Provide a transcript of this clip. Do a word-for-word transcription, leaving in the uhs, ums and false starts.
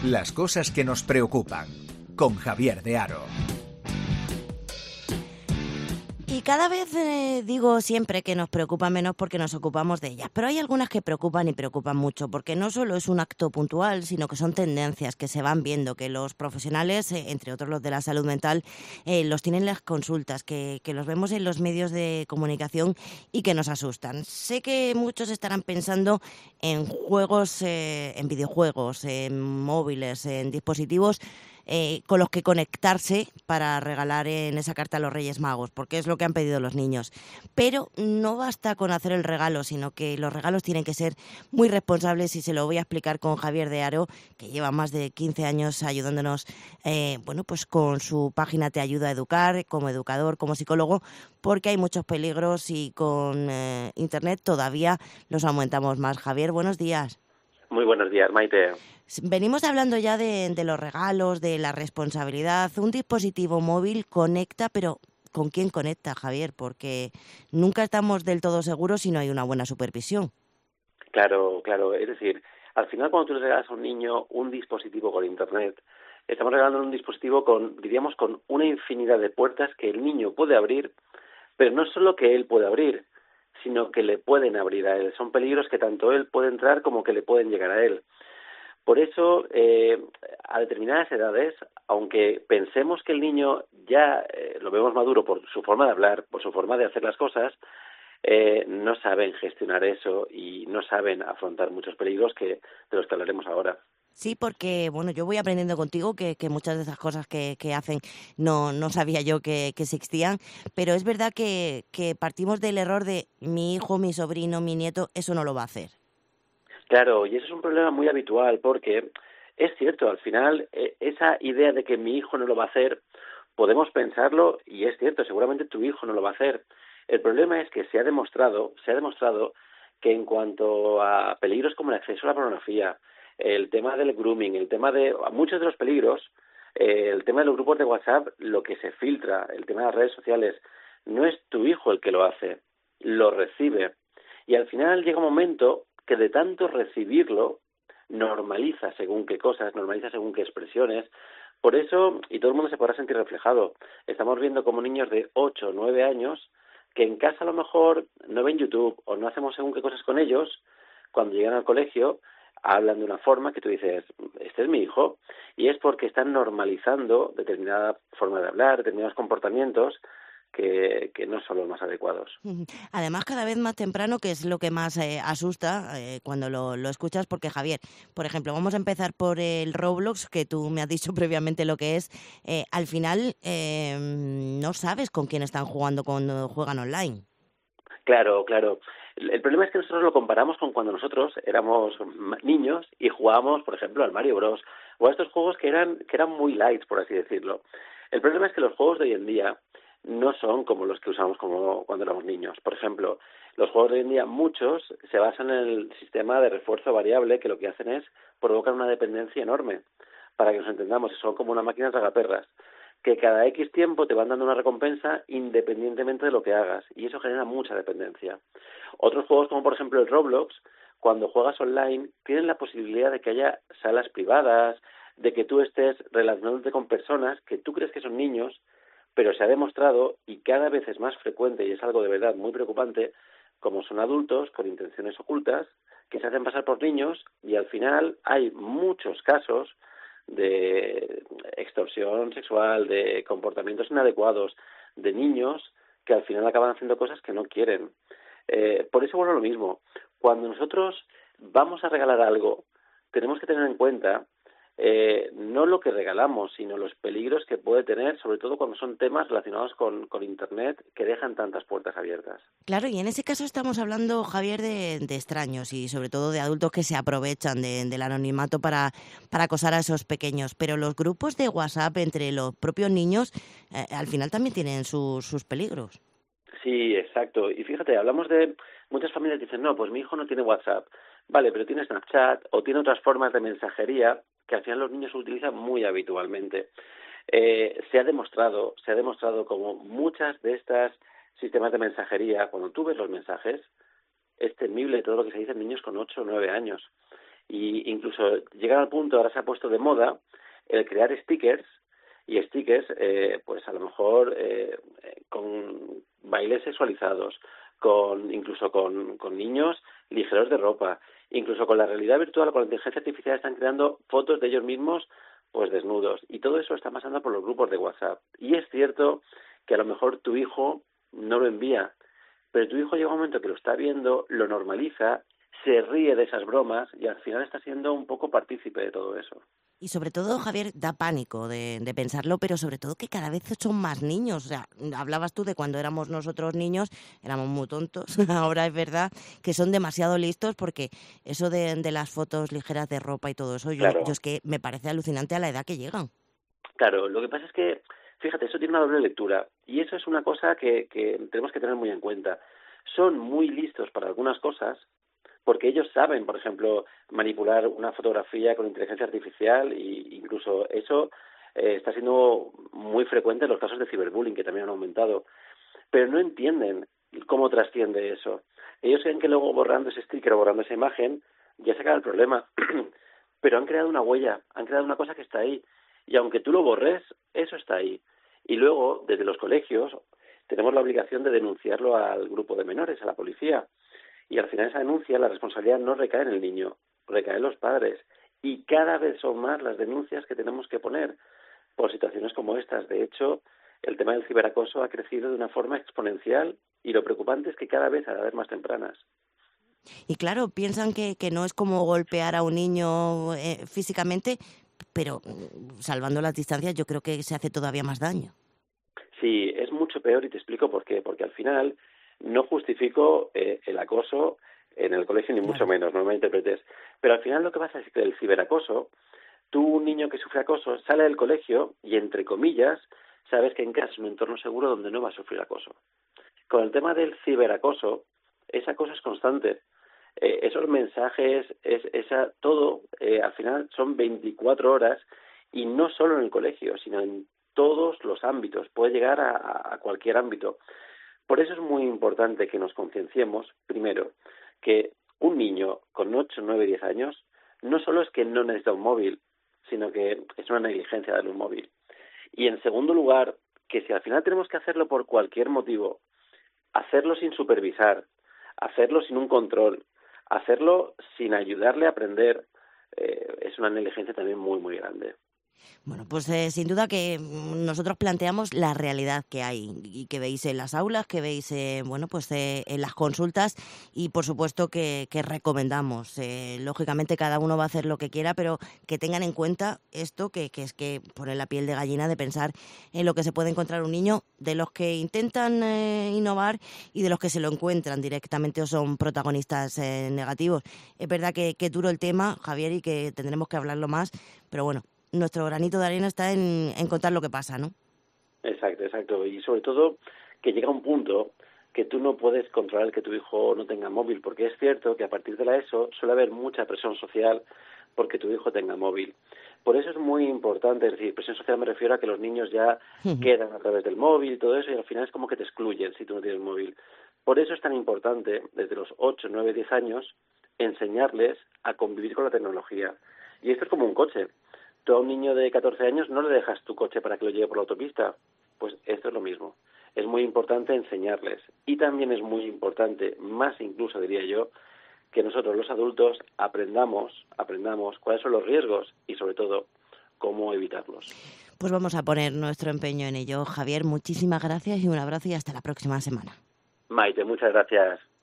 Las cosas que nos preocupan, con Javier de Haro. Y cada vez eh, digo siempre que nos preocupa menos porque nos ocupamos de ellas, pero hay algunas que preocupan y preocupan mucho, porque no solo es un acto puntual, sino que son tendencias que se van viendo, que los profesionales, eh, entre otros los de la salud mental, eh, los tienen en las consultas, que, que los vemos en los medios de comunicación y que nos asustan. Sé que muchos estarán pensando en juegos, eh, en videojuegos, en móviles, en dispositivos, Eh, con los que conectarse para regalar en esa carta a los Reyes Magos, porque es lo que han pedido los niños. Pero no basta con hacer el regalo, sino que los regalos tienen que ser muy responsables, y se lo voy a explicar con Javier de Haro, que lleva más de quince años ayudándonos eh, bueno, pues con su página Te Ayuda a Educar, como educador, como psicólogo, porque hay muchos peligros y con eh, Internet todavía los aumentamos más. Javier, buenos días. Muy buenos días, Maite. Venimos hablando ya de, de los regalos, de la responsabilidad. Un dispositivo móvil conecta, pero ¿con quién conecta, Javier? Porque nunca estamos del todo seguros si no hay una buena supervisión. Claro, claro. Es decir, al final cuando tú le regalas a un niño un dispositivo con Internet, estamos regalando un dispositivo con, diríamos, con una infinidad de puertas que el niño puede abrir, pero no solo que él puede abrir, sino que le pueden abrir a él. Son peligros que tanto él puede entrar como que le pueden llegar a él. Por eso, eh, a determinadas edades, aunque pensemos que el niño ya eh, lo vemos maduro por su forma de hablar, por su forma de hacer las cosas, eh, no saben gestionar eso y no saben afrontar muchos peligros que de los que hablaremos ahora. Sí, porque bueno, yo voy aprendiendo contigo que, que muchas de esas cosas que, que hacen no, no sabía yo que, que existían, pero es verdad que, que partimos del error de mi hijo, mi sobrino, mi nieto, eso no lo va a hacer. Claro, y eso es un problema muy habitual porque es cierto, al final eh, esa idea de que mi hijo no lo va a hacer, podemos pensarlo y es cierto, seguramente tu hijo no lo va a hacer. El problema es que se ha demostrado, se ha demostrado que en cuanto a peligros como el acceso a la pornografía, el tema del grooming, el tema de muchos de los peligros, eh, el tema de los grupos de WhatsApp, lo que se filtra, el tema de las redes sociales, no es tu hijo el que lo hace, lo recibe. Y al final llega un momento que de tanto recibirlo, normaliza según qué cosas, normaliza según qué expresiones. Por eso, y todo el mundo se podrá sentir reflejado, estamos viendo como niños de ocho o nueve años que en casa a lo mejor no ven YouTube o no hacemos según qué cosas con ellos, cuando llegan al colegio hablan de una forma que tú dices, este es mi hijo, y es porque están normalizando determinada forma de hablar, determinados comportamientos que, que no son los más adecuados. Además, cada vez más temprano, que es lo que más eh, asusta eh, cuando lo, lo escuchas, porque Javier, por ejemplo, vamos a empezar por el Roblox, que tú me has dicho previamente lo que es. Eh, al final, eh, no sabes con quién están jugando cuando juegan online. Claro, claro. El problema es que nosotros lo comparamos con cuando nosotros éramos niños y jugábamos, por ejemplo, al Mario Bros. O a estos juegos que eran que eran muy light, por así decirlo. El problema es que los juegos de hoy en día no son como los que usamos como cuando éramos niños. Por ejemplo, los juegos de hoy en día, muchos, se basan en el sistema de refuerzo variable, que lo que hacen es provocar una dependencia enorme. Para que nos entendamos, son como una máquina tragaperras, que cada X tiempo te van dando una recompensa independientemente de lo que hagas, y eso genera mucha dependencia. Otros juegos, como por ejemplo el Roblox, cuando juegas online, tienen la posibilidad de que haya salas privadas, de que tú estés relacionándote con personas que tú crees que son niños, pero se ha demostrado, y cada vez es más frecuente, y es algo de verdad muy preocupante, como son adultos con intenciones ocultas, que se hacen pasar por niños, y al final hay muchos casos de extorsión sexual, de comportamientos inadecuados, de niños que al final acaban haciendo cosas que no quieren. Eh, por eso, bueno, lo mismo. Cuando nosotros vamos a regalar algo, tenemos que tener en cuenta eh, no lo que regalamos, sino los peligros que puede tener, sobre todo cuando son temas relacionados con, con Internet que dejan tantas puertas abiertas. Claro, y en ese caso estamos hablando, Javier, de, de extraños y sobre todo de adultos que se aprovechan de, del anonimato para, para acosar a esos pequeños. Pero los grupos de WhatsApp entre los propios niños eh, al final también tienen su, sus peligros. Sí, exacto. Y fíjate, hablamos de muchas familias que dicen, no, pues mi hijo no tiene WhatsApp. Vale, pero tiene Snapchat o tiene otras formas de mensajería que al final los niños utilizan muy habitualmente. Eh, se ha demostrado, se ha demostrado como muchas de estas sistemas de mensajería, cuando tú ves los mensajes, es temible todo lo que se dice en niños con ocho o nueve años. Y incluso llegan al punto, ahora se ha puesto de moda, el crear stickers, y stickers, eh, pues a lo mejor eh, con bailes sexualizados, con incluso con, con niños ligeros de ropa, incluso con la realidad virtual, con la inteligencia artificial están creando fotos de ellos mismos pues desnudos, y todo eso está pasando por los grupos de WhatsApp. Y es cierto que a lo mejor tu hijo no lo envía, pero tu hijo llega un momento que lo está viendo, lo normaliza, se ríe de esas bromas y al final está siendo un poco partícipe de todo eso. Y sobre todo, Javier, da pánico de, de pensarlo, pero sobre todo que cada vez son más niños. O sea, hablabas tú de cuando éramos nosotros niños, éramos muy tontos. Ahora es verdad que son demasiado listos, porque eso de, de las fotos ligeras de ropa y todo eso, yo, Claro. yo es que me parece alucinante a la edad que llegan. Claro, lo que pasa es que, fíjate, eso tiene una doble lectura y eso es una cosa que, que tenemos que tener muy en cuenta. Son muy listos para algunas cosas, porque ellos saben, por ejemplo, manipular una fotografía con inteligencia artificial, e incluso eso eh, está siendo muy frecuente en los casos de ciberbullying, que también han aumentado. Pero no entienden cómo trasciende eso. Ellos creen que luego borrando ese sticker o borrando esa imagen ya se acaba el problema. Pero han creado una huella, han creado una cosa que está ahí. Y aunque tú lo borres, eso está ahí. Y luego, desde los colegios, tenemos la obligación de denunciarlo al grupo de menores, a la policía. Y al final esa denuncia, la responsabilidad no recae en el niño, recae en los padres. Y cada vez son más las denuncias que tenemos que poner por situaciones como estas. De hecho, el tema del ciberacoso ha crecido de una forma exponencial y lo preocupante es que cada vez a edades más tempranas. Y claro, piensan que, que no es como golpear a un niño eh, físicamente, pero salvando las distancias yo creo que se hace todavía más daño. Sí, es mucho peor y te explico por qué. Porque al final no justifico eh, el acoso en el colegio, ni claro. mucho menos, no me interpretes. Pero al final lo que pasa es que el ciberacoso, tú, un niño que sufre acoso, sale del colegio y, entre comillas, sabes que en casa es un entorno seguro donde no va a sufrir acoso. Con el tema del ciberacoso, ese acoso es constante. Eh, esos mensajes, es, esa, todo, eh, al final son veinticuatro horas y no solo en el colegio, sino en todos los ámbitos. Puede llegar a, a cualquier ámbito. Por eso es muy importante que nos concienciemos, primero, que un niño con ocho, nueve, diez años no solo es que no necesita un móvil, sino que es una negligencia darle un móvil. Y en segundo lugar, que si al final tenemos que hacerlo por cualquier motivo, hacerlo sin supervisar, hacerlo sin un control, hacerlo sin ayudarle a aprender, eh, es una negligencia también muy, muy grande. Bueno, pues eh, sin duda que nosotros planteamos la realidad que hay y que veis en las aulas, que veis eh, bueno, pues eh, en las consultas y por supuesto que, que recomendamos. Eh, lógicamente cada uno va a hacer lo que quiera, pero que tengan en cuenta esto, que, que es que pone la piel de gallina de pensar en lo que se puede encontrar un niño, de los que intentan eh, innovar y de los que se lo encuentran directamente o son protagonistas eh, negativos. Es verdad que, que duro el tema, Javier, y que tendremos que hablarlo más, pero bueno, nuestro granito de arena está en, en contar lo que pasa, ¿no? Exacto, exacto. Y sobre todo que llega un punto que tú no puedes controlar que tu hijo no tenga móvil, porque es cierto que a partir de la ESO suele haber mucha presión social porque tu hijo tenga móvil. Por eso es muy importante, es decir, presión social me refiero a que los niños ya uh-huh. quedan a través del móvil y todo eso, y al final es como que te excluyen si tú no tienes móvil. Por eso es tan importante, desde los ocho, nueve, diez años, enseñarles a convivir con la tecnología. Y esto es como un coche. Tú a un niño de catorce años no le dejas tu coche para que lo lleve por la autopista. Pues esto es lo mismo. Es muy importante enseñarles. Y también es muy importante, más incluso diría yo, que nosotros los adultos aprendamos, aprendamos cuáles son los riesgos y sobre todo cómo evitarlos. Pues vamos a poner nuestro empeño en ello. Javier, muchísimas gracias y un abrazo y hasta la próxima semana. Maite, muchas gracias.